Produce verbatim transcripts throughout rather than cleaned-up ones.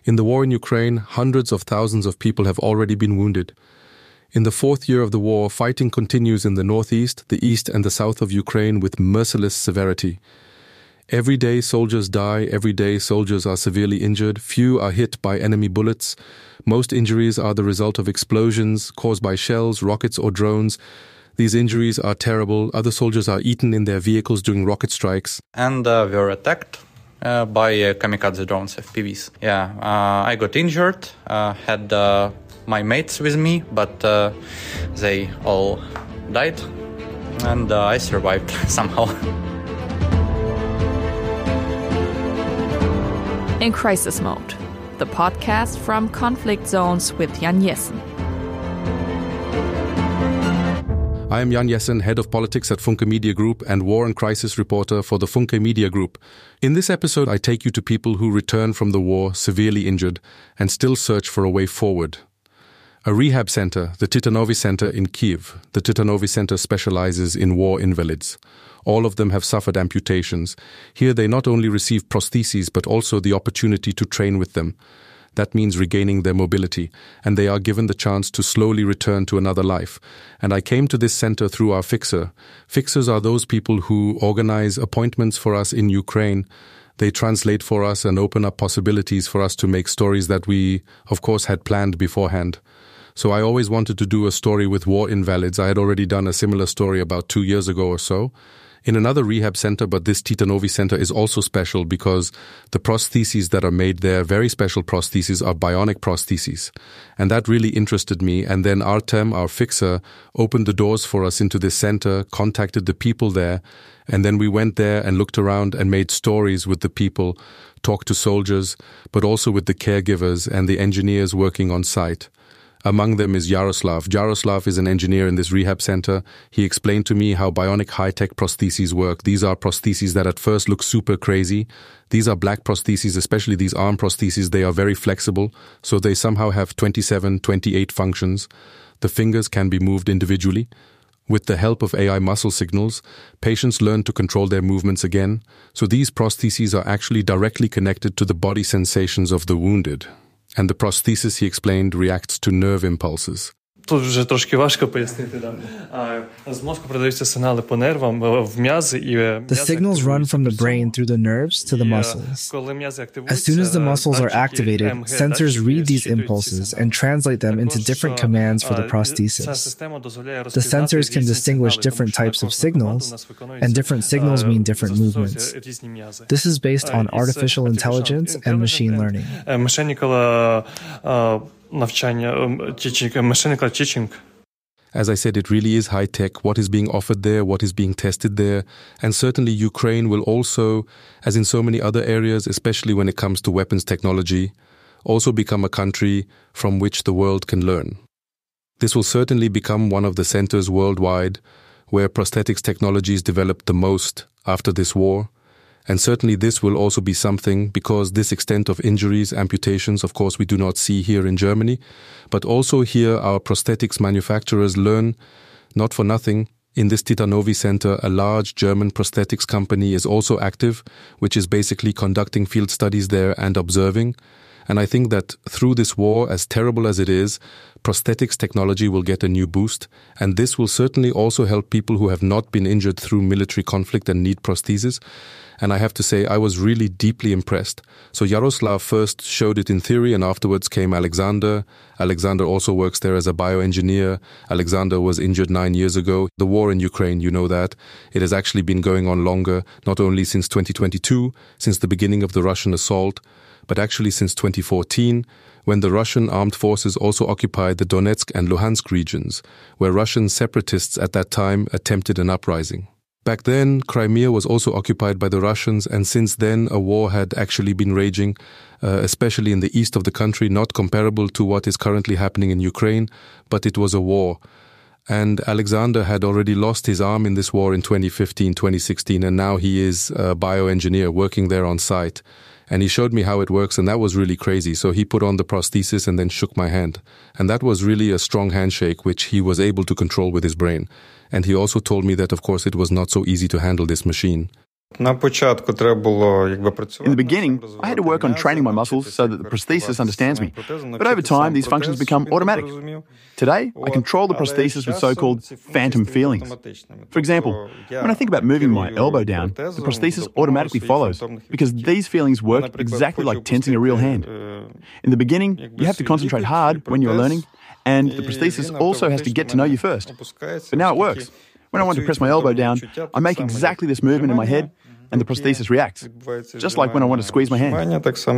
In the war in Ukraine, hundreds of thousands of people have already been wounded. In the fourth year of the war, fighting continues in the northeast, the east and the south of Ukraine with merciless severity. Every day soldiers die, every day soldiers are severely injured, few are hit by enemy bullets. Most injuries are the result of explosions caused by shells, rockets or drones. These injuries are terrible. Other soldiers are eaten in their vehicles during rocket strikes. And uh, were attacked uh, by uh, kamikaze drones, F P Vs. Yeah, uh, I got injured, uh, had uh, my mates with me, but uh, they all died, and uh, I survived somehow. In Crisis Mode, the podcast from Conflict Zones with Jan Jessen. I am Jan Jessen, head of politics at Funke Media Group and war and crisis reporter for the Funke Media Group. In this episode, I take you to people who return from the war severely injured and still search for a way forward. A rehab center, the Titanovy Center in Kyiv. The Titanovy Center specializes in war invalids. All of them have suffered amputations. Here they not only receive prostheses but also the opportunity to train with them. That means regaining their mobility, and they are given the chance to slowly return to another life. And I came to this center through our fixer. Fixers are those people who organize appointments for us in Ukraine. They translate for us and open up possibilities for us to make stories that we, of course, had planned beforehand. So I always wanted to do a story with war invalids. I had already done a similar story about two years ago or so in another rehab center, but this Titanovy Center is also special because the prostheses that are made there, very special prostheses, are bionic prostheses. And that really interested me. And then Artem, our fixer, opened the doors for us into this center, contacted the people there, and then we went there and looked around and made stories with the people, talked to soldiers, but also with the caregivers and the engineers working on site. Among them is Yaroslav. Yaroslav is an engineer in this rehab center. He explained to me how bionic high-tech prostheses work. These are prostheses that at first look super crazy. These are black prostheses, especially these arm prostheses. They are very flexible, so they somehow have twenty-seven, twenty-eight functions. The fingers can be moved individually. With the help of A I muscle signals, patients learn to control their movements again. So these prostheses are actually directly connected to the body sensations of the wounded. And the prosthesis, he explained, reacts to nerve impulses. Тут вже трошки важко пояснити, да. З мозку передаються сигнали по нервам в м'язи і The signals run from the brain through the nerves to the muscles. As soon as the muscles are activated, sensors read these impulses and translate them into different commands for the prosthesis. The sensors can distinguish different types of signals, and different signals mean different movements. This is based on artificial intelligence and machine learning. As I said, it really is high-tech, what is being offered there, what is being tested there, and certainly Ukraine will also, as in so many other areas, especially when it comes to weapons technology, also become a country from which the world can learn. This will certainly become one of the centers worldwide where prosthetics technologies developed the most after this war. And certainly this will also be something, because this extent of injuries, amputations, of course, we do not see here in Germany. But also here our prosthetics manufacturers learn, not for nothing. In this Titanovy Center, a large German prosthetics company is also active, which is basically conducting field studies there and observing. And I think that through this war, as terrible as it is, prosthetics technology will get a new boost. And this will certainly also help people who have not been injured through military conflict and need prostheses. And I have to say, I was really deeply impressed. So Yaroslav first showed it in theory, and afterwards came Alexander. Alexander also works there as a bioengineer. Alexander was injured nine years ago. The war in Ukraine, you know that. It has actually been going on longer, not only since twenty twenty-two, since the beginning of the Russian assault, but actually since twenty fourteen, when the Russian armed forces also occupied the Donetsk and Luhansk regions, where Russian separatists at that time attempted an uprising. Back then, Crimea was also occupied by the Russians, and since then a war had actually been raging, uh, especially in the east of the country, not comparable to what is currently happening in Ukraine, but it was a war. And Alexander had already lost his arm in this war in twenty fifteen, twenty sixteen, and now he is a bioengineer working there on site. And he showed me how it works, and that was really crazy. So he put on the prosthesis and then shook my hand. And that was really a strong handshake, which he was able to control with his brain. And he also told me that, of course, it was not so easy to handle this machine. In the beginning, I had to work on training my muscles so that the prosthesis understands me. But over time, these functions become automatic. Today, I control the prosthesis with so-called phantom feelings. For example, when I think about moving my elbow down, the prosthesis automatically follows, because these feelings work exactly like tensing a real hand. In the beginning, you have to concentrate hard when you're learning, and the prosthesis also has to get to know you first. But now it works. When I want to press my elbow down, I make exactly this movement in my head, and the prosthesis reacts, just like when I want to squeeze my hand.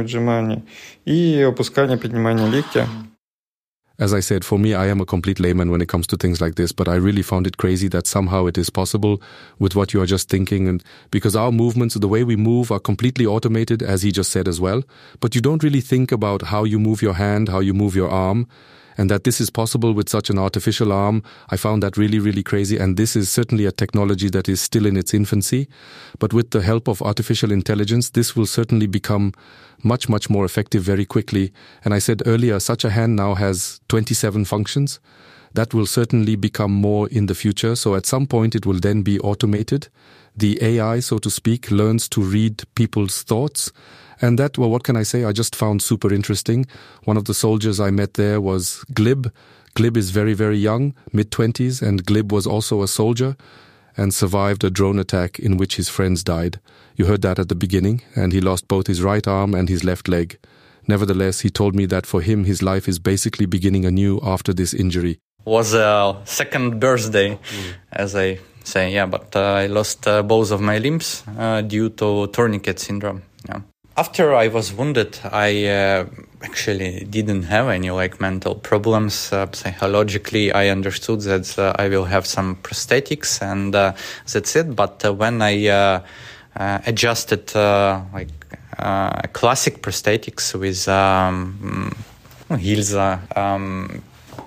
As I said, for me, I am a complete layman when it comes to things like this, but I really found it crazy that somehow it is possible with what you are just thinking, and because our movements, the way we move, are completely automated, as he just said as well, but you don't really think about how you move your hand, how you move your arm, and that this is possible with such an artificial arm. I found that really, really crazy, and this is certainly a technology that is still in its infancy, but with the help of artificial intelligence, this will certainly become much, much more effective very quickly. And I said earlier, such a hand now has twenty-seven functions. That will certainly become more in the future, so at some point it will then be automated. The A I, so to speak, learns to read people's thoughts. And that, well, what can I say? I just found super interesting. One of the soldiers I met there was Glib. Glib is very, very young, mid-twenties, and Glib was also a soldier and survived a drone attack in which his friends died. You heard that at the beginning, and he lost both his right arm and his left leg. Nevertheless, he told me that for him, his life is basically beginning anew after this injury. Was a second birthday, mm. as I say, yeah, but uh, I lost uh, both of my limbs uh, due to tourniquet syndrome, yeah. After I was wounded, I uh, actually didn't have any like mental problems. Uh, psychologically, I understood that uh, I will have some prosthetics, and uh, that's it. But uh, when I uh, uh, adjusted uh, like uh, classic prosthetics with um, Hilsa, um,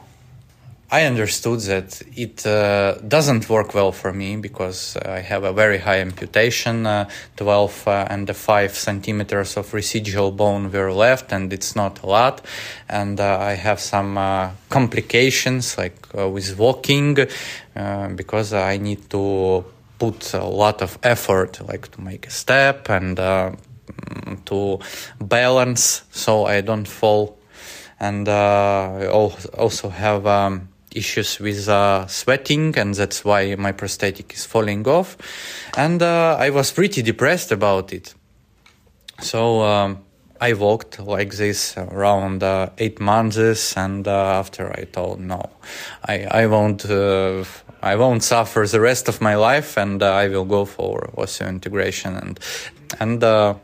I understood that it uh, doesn't work well for me because I have a very high amputation, uh, twelve uh, and five centimeters of residual bone were left, and it's not a lot. And uh, I have some uh, complications like uh, with walking uh, because I need to put a lot of effort, like to make a step and uh, to balance so I don't fall. And uh, I also have Um, issues with uh, sweating, and that's why my prosthetic is falling off. And uh, I was pretty depressed about it. So um, I walked like this around uh, eight months, and uh, after I told, no, I, I won't uh, I won't suffer the rest of my life, and uh, I will go for osseointegration. And, and uh,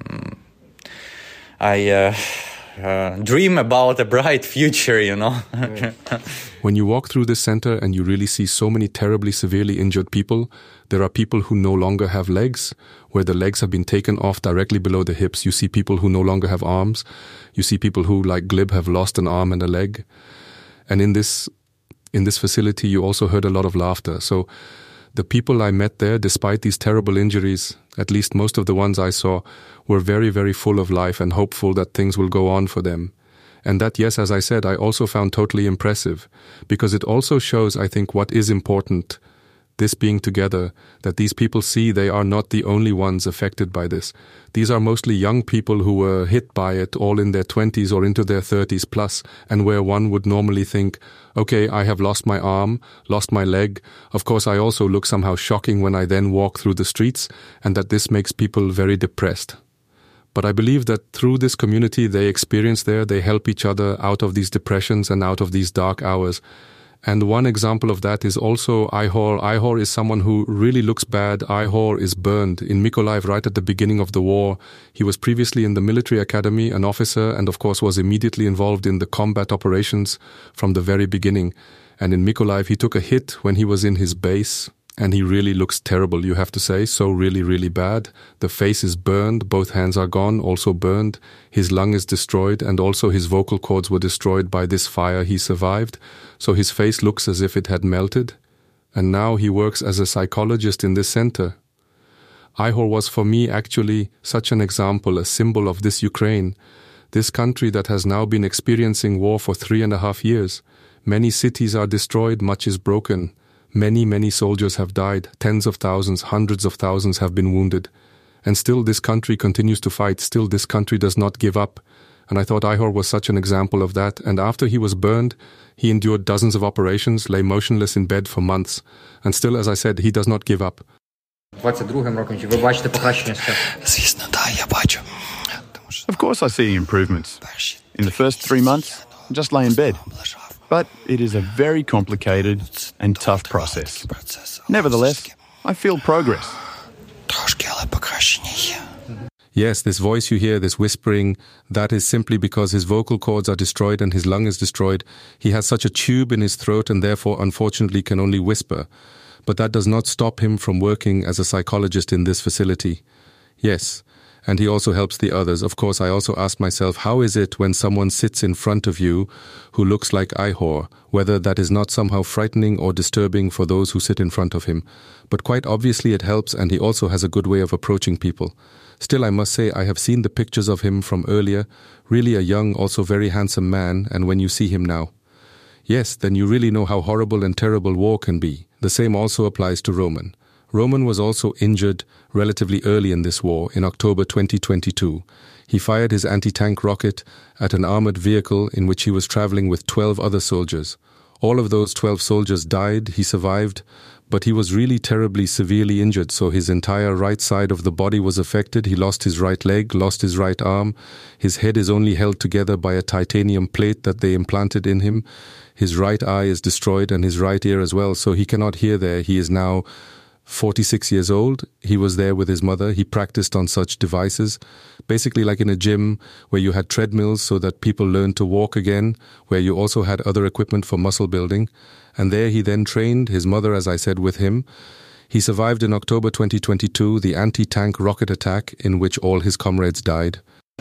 I... Uh, Uh, dream about a bright future, you know. When you walk through this center and you really see so many terribly severely injured people, there are people who no longer have legs, where the legs have been taken off directly below the hips. You see people who no longer have arms. You see people who, like Glib, have lost an arm and a leg. And in this, in this facility, you also heard a lot of laughter. So the people I met there, despite these terrible injuries, at least most of the ones I saw, were very, very full of life and hopeful that things will go on for them. And that, yes, as I said, I also found totally impressive, because it also shows, I think, what is important, this being together, that these people see they are not the only ones affected by this. These are mostly young people who were hit by it, all in their twenties or into their thirties plus, and where one would normally think, okay, I have lost my arm, lost my leg. Of course, I also look somehow shocking when I then walk through the streets, and that this makes people very depressed. But I believe that through this community they experience there, they help each other out of these depressions and out of these dark hours. And one example of that is also Ihor. Ihor is someone who really looks bad. Ihor is burned in Mykolaiv right at the beginning of the war. He was previously in the military academy, an officer, and of course was immediately involved in the combat operations from the very beginning. And in Mykolaiv, he took a hit when he was in his base, and he really looks terrible, you have to say, so really, really bad. The face is burned, both hands are gone, also burned. His lung is destroyed, and also his vocal cords were destroyed by this fire he survived. So his face looks as if it had melted. And now he works as a psychologist in this center. Ihor was for me actually such an example, a symbol of this Ukraine, this country that has now been experiencing war for three and a half years. Many cities are destroyed, much is broken. Many, many soldiers have died. Tens of thousands, hundreds of thousands have been wounded. And still this country continues to fight. Still this country does not give up. And I thought Ihor was such an example of that. And after he was burned, he endured dozens of operations, lay motionless in bed for months. And still, as I said, he does not give up. Of course I see improvements. In the first three months, I just lay in bed. But it is a very complicated and tough process. Nevertheless, I feel progress. Yes, this voice you hear, this whispering, that is simply because his vocal cords are destroyed and his lung is destroyed. He has such a tube in his throat and therefore, unfortunately, can only whisper. But that does not stop him from working as a psychologist in this facility. Yes, and he also helps the others. Of course, I also ask myself, how is it when someone sits in front of you who looks like Ihor, whether that is not somehow frightening or disturbing for those who sit in front of him? But quite obviously it helps, and he also has a good way of approaching people. Still, I must say, I have seen the pictures of him from earlier, really a young, also very handsome man, and when you see him now. Yes, then you really know how horrible and terrible war can be. The same also applies to Roman. Roman was also injured relatively early in this war, in October twenty twenty-two. He fired his anti-tank rocket at an armored vehicle in which he was traveling with twelve other soldiers. All of those twelve soldiers died, he survived, but he was really terribly severely injured, so his entire right side of the body was affected. He lost his right leg, lost his right arm. His head is only held together by a titanium plate that they implanted in him. His right eye is destroyed and his right ear as well, so he cannot hear there. He is now forty-six years old. He was there with his mother. He practiced on such devices, basically like in a gym where you had treadmills so that people learned to walk again, where you also had other equipment for muscle building. And there he then trained, his mother, as I said, with him. He survived in October twenty twenty-two the anti-tank rocket attack in which all his comrades died.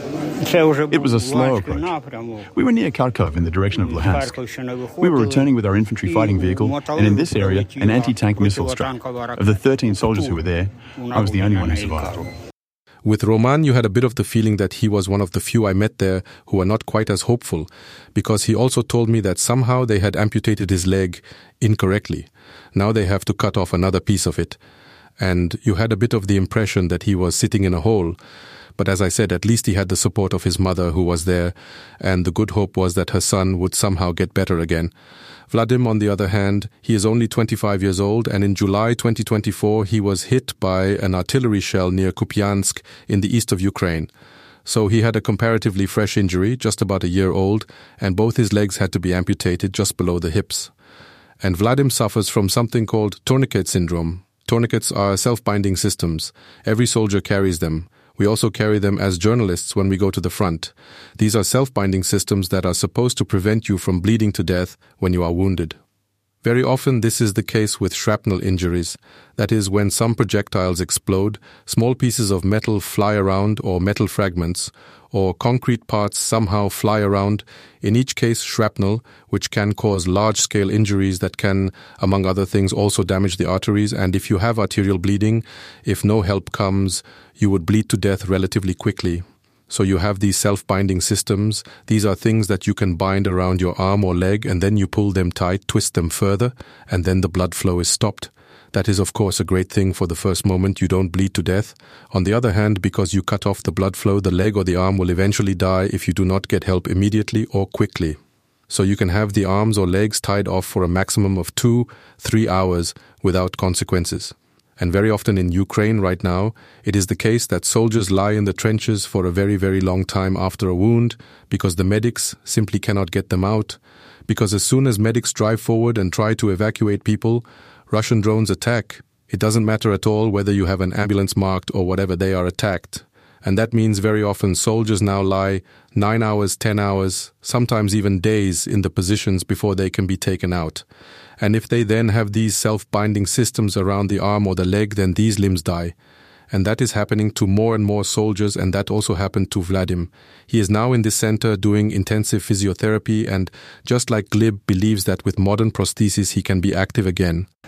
It was a slow approach. We were near Kharkov in the direction of Luhansk. We were returning with our infantry fighting vehicle, and in this area, an anti-tank missile struck. Of the thirteen soldiers who were there, I was the only one who survived. With Roman, you had a bit of the feeling that he was one of the few I met there who were not quite as hopeful, because he also told me that somehow they had amputated his leg incorrectly. Now they have to cut off another piece of it. And you had a bit of the impression that he was sitting in a hole. But as I said, at least he had the support of his mother who was there, and the good hope was that her son would somehow get better again. Vladim, on the other hand, he is only twenty-five years old, and in July twenty twenty-four he was hit by an artillery shell near Kupiansk in the east of Ukraine. So he had a comparatively fresh injury, just about a year old, and both his legs had to be amputated just below the hips. And Vladim suffers from something called tourniquet syndrome. Tourniquets are self-binding systems. Every soldier carries them. We also carry them as journalists when we go to the front. These are self-binding systems that are supposed to prevent you from bleeding to death when you are wounded. Very often this is the case with shrapnel injuries. That is, when some projectiles explode, small pieces of metal fly around, or metal fragments, or concrete parts somehow fly around, in each case shrapnel, which can cause large-scale injuries that can, among other things, also damage the arteries. And if you have arterial bleeding, if no help comes, you would bleed to death relatively quickly. So you have these self-binding systems. These are things that you can bind around your arm or leg, and then you pull them tight, twist them further, and then the blood flow is stopped. That is, of course, a great thing for the first moment. You don't bleed to death. On the other hand, because you cut off the blood flow, the leg or the arm will eventually die if you do not get help immediately or quickly. So you can have the arms or legs tied off for a maximum of two, three hours without consequences. And very often in Ukraine right now, it is the case that soldiers lie in the trenches for a very, very long time after a wound because the medics simply cannot get them out. Because as soon as medics drive forward and try to evacuate people, Russian drones attack. It doesn't matter at all whether you have an ambulance marked or whatever, they are attacked. And that means very often soldiers now lie nine hours, ten hours, sometimes even days in the positions before they can be taken out. And if they then have these self-binding systems around the arm or the leg, then these limbs die. And that is happening to more and more soldiers, and that also happened to Vladim. He is now in this center doing intensive physiotherapy, and just like Glib believes that with modern prosthesis he can be active again.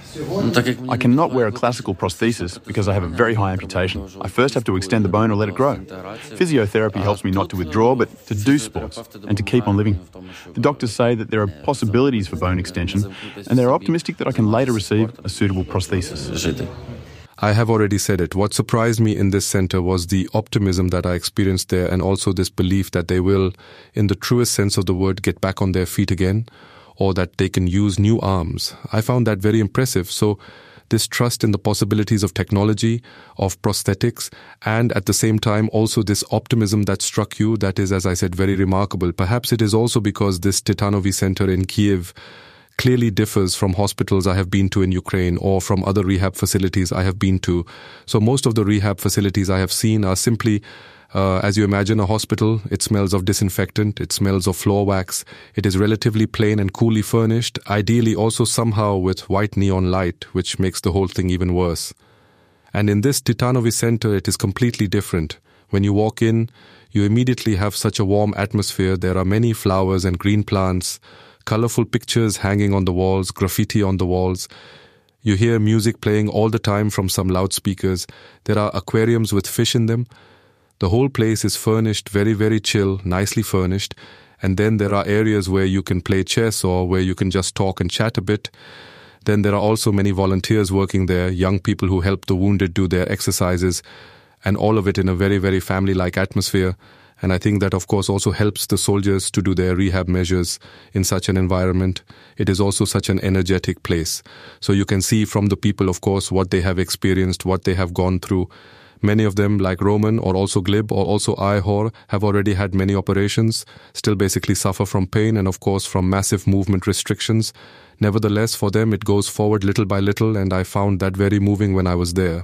I cannot wear a classical prosthesis because I have a very high amputation. I first have to extend the bone or let it grow. Physiotherapy helps me not to withdraw, but to do sports and to keep on living. The doctors say that there are possibilities for bone extension, and they're optimistic that I can later receive a suitable prosthesis. I have already said it. What surprised me in this center was the optimism that I experienced there, and also this belief that they will, in the truest sense of the word, get back on their feet again, or that they can use new arms. I found that very impressive. So this trust in the possibilities of technology, of prosthetics, and at the same time also this optimism that struck you, that is, as I said, very remarkable. Perhaps it is also because this Titanovy Center in Kiev clearly differs from hospitals I have been to in Ukraine or from other rehab facilities I have been to. So most of the rehab facilities I have seen are simply Uh, as you imagine a hospital. It smells of disinfectant, it smells of floor wax, it is relatively plain and coolly furnished, ideally also somehow with white neon light, which makes the whole thing even worse. And in this Titanovy Center, it is completely different. When you walk in, you immediately have such a warm atmosphere. There are many flowers and green plants, colorful pictures hanging on the walls, graffiti on the walls. You hear music playing all the time from some loudspeakers. There are aquariums with fish in them. The whole place is furnished, very, very chill, nicely furnished. And then there are areas where you can play chess or where you can just talk and chat a bit. Then there are also many volunteers working there, young people who help the wounded do their exercises, and all of it in a very, very family-like atmosphere. And I think that, of course, also helps the soldiers to do their rehab measures in such an environment. It is also such an energetic place. So you can see from the people, of course, what they have experienced, what they have gone through. Many of them, like Roman or also Glib or also Ihor, have already had many operations, still basically suffer from pain and, of course, from massive movement restrictions. Nevertheless, for them, it goes forward little by little, and I found that very moving when I was there.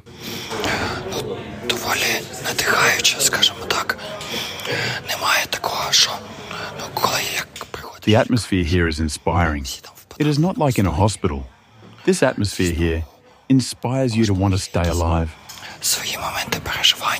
The atmosphere here is inspiring. It is not like in a hospital. This atmosphere here inspires you to want to stay alive. Свої моменти переживань,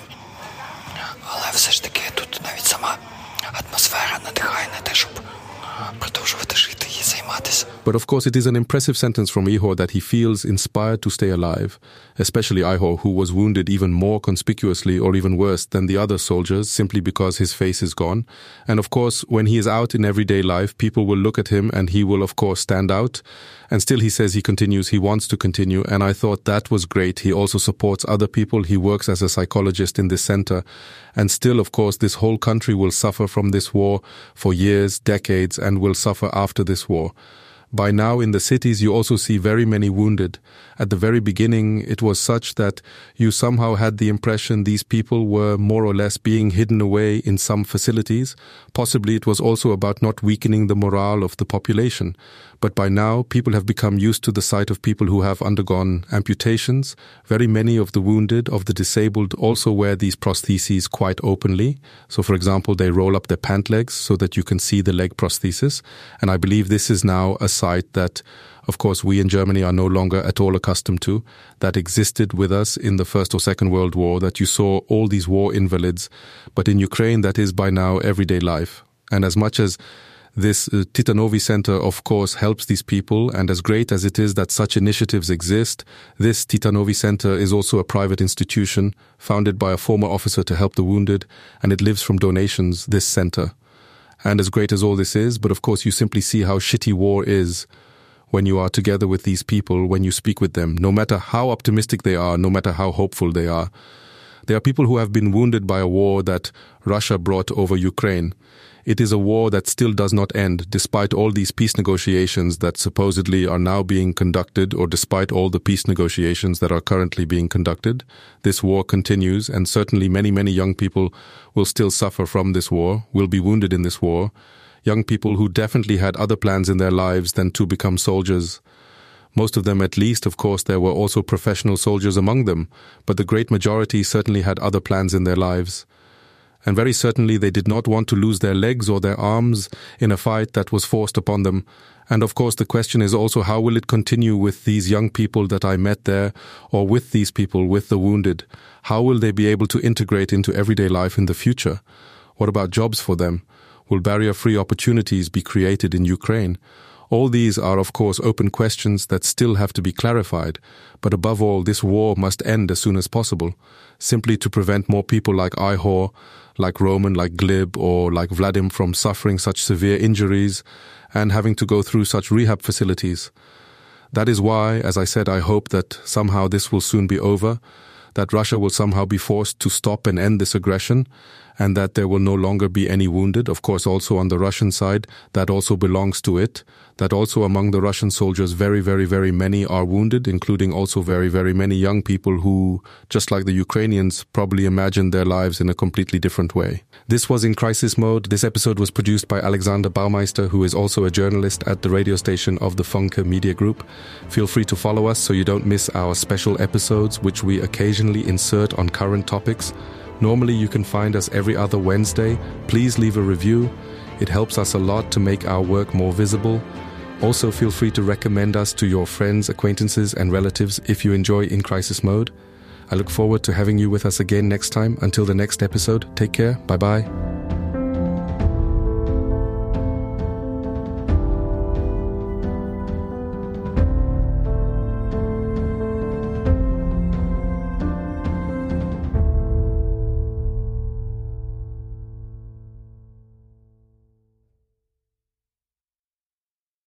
але все ж таки тут навіть сама атмосфера надихає на те, щоб продовжувати жити і займатися. But of course it is an impressive sentence from Ihor that he feels inspired to stay alive, especially Ihor, who was wounded even more conspicuously or even worse than the other soldiers simply because his face is gone. And of course when he is out in everyday life, people will look at him and he will of course stand out. And still he says he continues, he wants to continue, and I thought that was great. He also supports other people. He works as a psychologist in this center. And still, of course, this whole country will suffer from this war for years, decades, and will suffer after this war. By now in the cities you also see very many wounded. At the very beginning it was such that you somehow had the impression these people were more or less being hidden away in some facilities. Possibly it was also about not weakening the morale of the population. But by now people have become used to the sight of people who have undergone amputations. Very many of the wounded, of the disabled, also wear these prostheses quite openly. So for example they roll up their pant legs so that you can see the leg prosthesis. And I believe this is now a sight that, of course, we in Germany are no longer at all accustomed to, that existed with us in the First or Second World War, that you saw all these war invalids. But in Ukraine, that is by now everyday life. And as much as this uh, Titanovy Center, of course, helps these people, and as great as it is that such initiatives exist, this Titanovy Center is also a private institution founded by a former officer to help the wounded, and it lives from donations, this center. And as great as all this is, but of course you simply see how shitty war is when you are together with these people, when you speak with them, no matter how optimistic they are, no matter how hopeful they are. There are people who have been wounded by a war that Russia brought over Ukraine. It is a war that still does not end, despite all these peace negotiations that supposedly are now being conducted, or despite all the peace negotiations that are currently being conducted. This war continues, and certainly many, many young people will still suffer from this war, will be wounded in this war. Young people who definitely had other plans in their lives than to become soldiers. Most of them, at least, of course, there were also professional soldiers among them, but the great majority certainly had other plans in their lives. And very certainly they did not want to lose their legs or their arms in a fight that was forced upon them. And of course the question is also, how will it continue with these young people that I met there, or with these people, with the wounded? How will they be able to integrate into everyday life in the future? What about jobs for them? Will barrier-free opportunities be created in Ukraine? All these are, of course, open questions that still have to be clarified, but above all, this war must end as soon as possible, simply to prevent more people like Ihor, like Roman, like Glib, or like Vladim from suffering such severe injuries and having to go through such rehab facilities. That is why, as I said, I hope that somehow this will soon be over, that Russia will somehow be forced to stop and end this aggression, and that there will no longer be any wounded. Of course, also on the Russian side, that also belongs to it, that also among the Russian soldiers, very, very, very many are wounded, including also very, very many young people who, just like the Ukrainians, probably imagine their lives in a completely different way. This was In Crisis Mode. This episode was produced by Alexander Baumeister, who is also a journalist at the radio station of the Funke Media Group. Feel free to follow us so you don't miss our special episodes, which we occasionally insert on current topics. Normally you can find us every other Wednesday. Please leave a review. It helps us a lot to make our work more visible. Also feel free to recommend us to your friends, acquaintances and relatives if you enjoy In Crisis Mode. I look forward to having you with us again next time. Until the next episode, take care. Bye-bye.